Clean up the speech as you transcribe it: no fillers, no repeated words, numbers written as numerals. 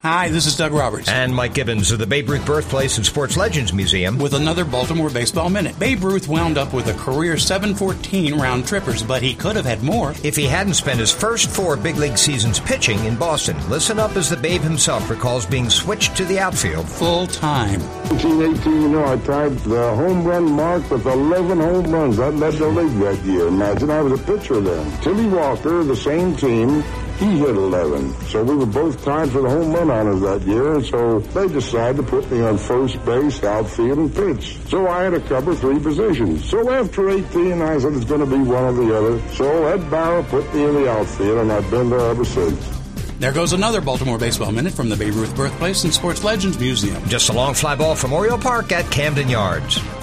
Hi, this is Doug Roberts. And Mike Gibbons of the Babe Ruth Birthplace and Sports Legends Museum with another Baltimore Baseball Minute. Babe Ruth wound up with a career 714 round trippers, but he could have had more if he hadn't spent his first 4 big league seasons pitching in Boston. Listen up as the Babe himself recalls being switched to the outfield full time. 1918, I tied the home run mark with 11 home runs. That led the league that year. Imagine, I was a pitcher then. Tilly Walker, the same team, he hit 11. So we were both tied for the home run honors that year, and so they decided to put me on first base, outfield, and pitch. So I had to cover 3 positions. So after 18, I said it's going to be one or the other. So Ed Barrow put me in the outfield, and I've been there ever since. There goes another Baltimore Baseball Minute from the Babe Ruth Birthplace and Sports Legends Museum. Just a long fly ball from Oriole Park at Camden Yards.